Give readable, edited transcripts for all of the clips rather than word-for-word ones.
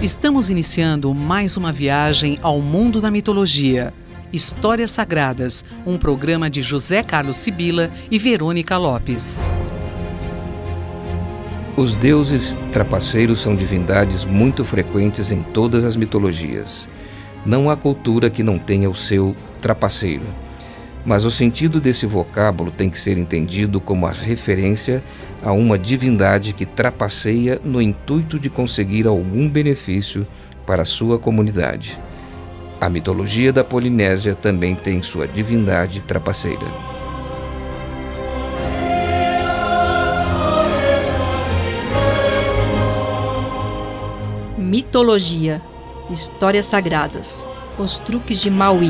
Estamos iniciando mais uma viagem ao mundo da mitologia. Histórias Sagradas, um programa de José Carlos Sibila e Verônica Lopes. Os deuses trapaceiros são divindades muito frequentes em todas as mitologias. Não há cultura que não tenha o seu trapaceiro. Mas o sentido desse vocábulo tem que ser entendido como a referência a uma divindade que trapaceia no intuito de conseguir algum benefício para a sua comunidade. A mitologia da Polinésia também tem sua divindade trapaceira. Mitologia, Histórias Sagradas, os truques de Maui.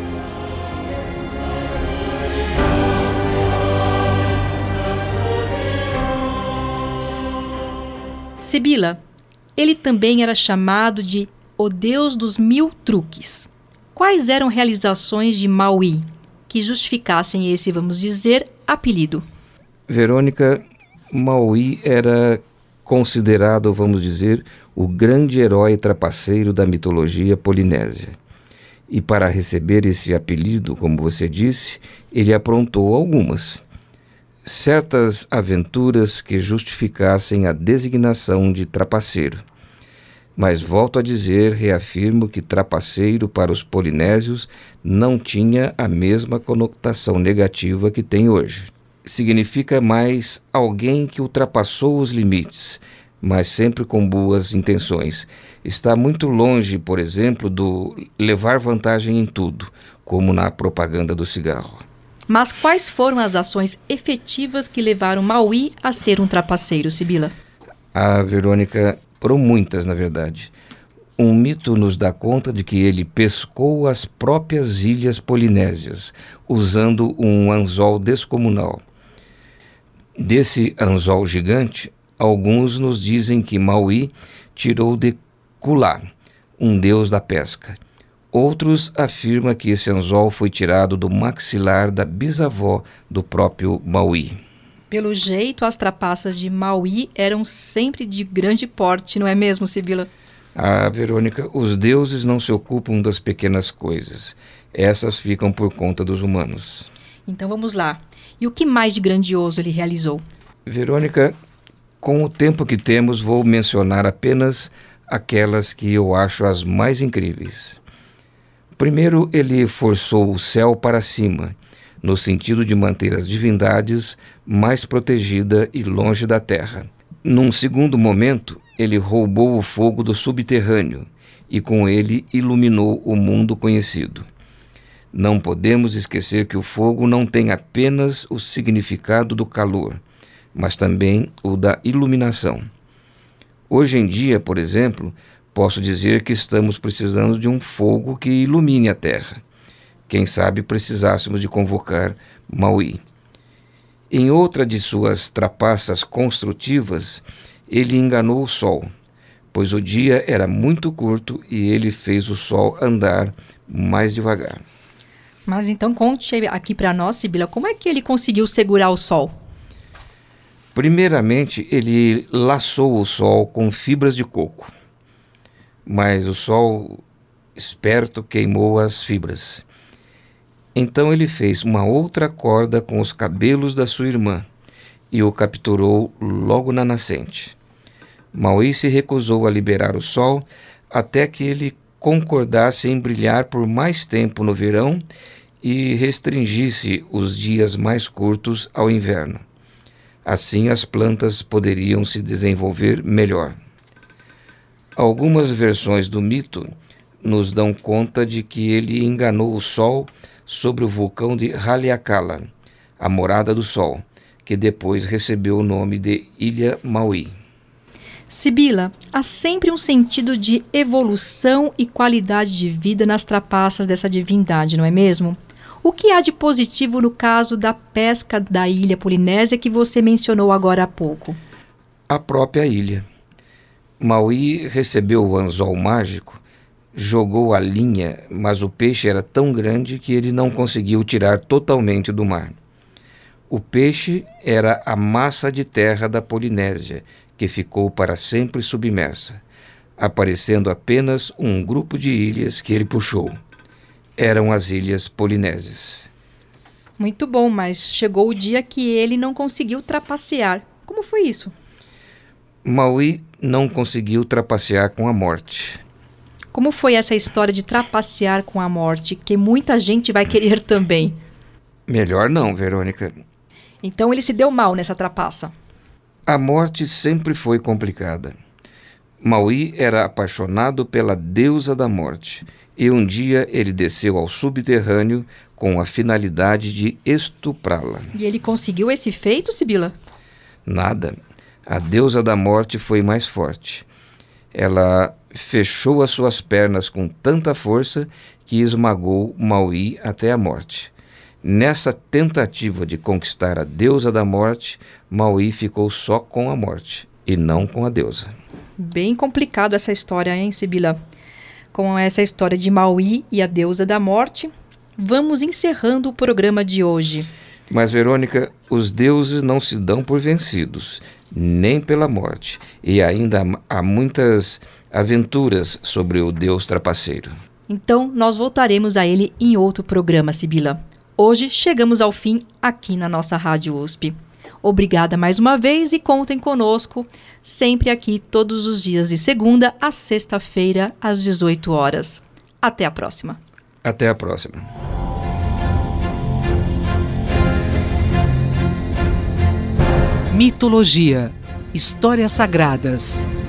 Sibila, ele também era chamado de o Deus dos Mil Truques. Quais eram realizações de Maui que justificassem esse, vamos dizer, apelido? Verônica, Maui era considerado, vamos dizer, o grande herói trapaceiro da mitologia polinésia. E para receber esse apelido, como você disse, ele aprontou algumas. Certas aventuras que justificassem a designação de trapaceiro. Mas volto a dizer, reafirmo que trapaceiro para os polinésios não tinha a mesma conotação negativa que tem hoje. Significa mais alguém que ultrapassou os limites, mas sempre com boas intenções. Está muito longe, por exemplo, do levar vantagem em tudo, como na propaganda do cigarro. Mas quais foram as ações efetivas que levaram Maui a ser um trapaceiro, Sibila? Verônica, foram muitas, na verdade. Um mito nos dá conta de que ele pescou as próprias ilhas polinésias, usando um anzol descomunal. Desse anzol gigante, alguns nos dizem que Maui tirou de Kulá, um deus da pesca. Outros afirmam que esse anzol foi tirado do maxilar da bisavó do próprio Maui. Pelo jeito, as trapaças de Maui eram sempre de grande porte, não é mesmo, Sibila? Verônica, os deuses não se ocupam das pequenas coisas. Essas ficam por conta dos humanos. Então vamos lá. E o que mais de grandioso ele realizou? Verônica, com o tempo que temos, vou mencionar apenas aquelas que eu acho as mais incríveis. Primeiro, ele forçou o céu para cima, no sentido de manter as divindades mais protegidas e longe da terra. Num segundo momento, ele roubou o fogo do subterrâneo e com ele iluminou o mundo conhecido. Não podemos esquecer que o fogo não tem apenas o significado do calor, mas também o da iluminação. Hoje em dia, por exemplo, posso dizer que estamos precisando de um fogo que ilumine a terra. Quem sabe precisássemos de convocar Maui. Em outra de suas trapaças construtivas, ele enganou o sol, pois o dia era muito curto e ele fez o sol andar mais devagar. Mas então conte aqui para nós, Sibila, como é que ele conseguiu segurar o sol? Primeiramente, ele laçou o sol com fibras de coco. Mas o sol, esperto, queimou as fibras. Então ele fez uma outra corda com os cabelos da sua irmã e o capturou logo na nascente. Maui se recusou a liberar o sol até que ele concordasse em brilhar por mais tempo no verão e restringisse os dias mais curtos ao inverno. Assim as plantas poderiam se desenvolver melhor. Algumas versões do mito nos dão conta de que ele enganou o sol sobre o vulcão de Haleakala, a morada do sol, que depois recebeu o nome de Ilha Maui. Sibila, há sempre um sentido de evolução e qualidade de vida nas trapaças dessa divindade, não é mesmo? O que há de positivo no caso da pesca da ilha polinésia que você mencionou agora há pouco? A própria ilha. Maui recebeu o anzol mágico, jogou a linha, mas o peixe era tão grande que ele não conseguiu tirar totalmente do mar. O peixe era a massa de terra da Polinésia, que ficou para sempre submersa. aparecendo apenas um grupo de ilhas que ele puxou. Eram as Ilhas Polinésias. Muito bom, mas chegou o dia que ele não conseguiu trapacear. Como foi isso? Maui não conseguiu trapacear com a morte. Como foi essa história de trapacear com a morte, que muita gente vai querer também? Melhor não, Verônica. Então ele se deu mal nessa trapaça. A morte sempre foi complicada. Maui era apaixonado pela deusa da morte, e um dia ele desceu ao subterrâneo com a finalidade de estuprá-la. E ele conseguiu esse feito, Sibila? Nada. A deusa da morte foi mais forte. Ela fechou as suas pernas com tanta força que esmagou Maui até a morte. Nessa tentativa de conquistar a deusa da morte, Maui ficou só com a morte e não com a deusa. Bem complicado essa história, hein, Sibila? Com essa história de Maui e a deusa da morte, vamos encerrando o programa de hoje. Mas, Verônica, os deuses não se dão por vencidos, nem pela morte. E ainda há muitas aventuras sobre o deus trapaceiro. Então, nós voltaremos a ele em outro programa, Sibila. Hoje chegamos ao fim aqui na nossa Rádio USP. Obrigada mais uma vez e contem conosco, sempre aqui todos os dias de segunda a sexta-feira, às 18 horas. Até a próxima. Até a próxima. Mitologia, histórias sagradas.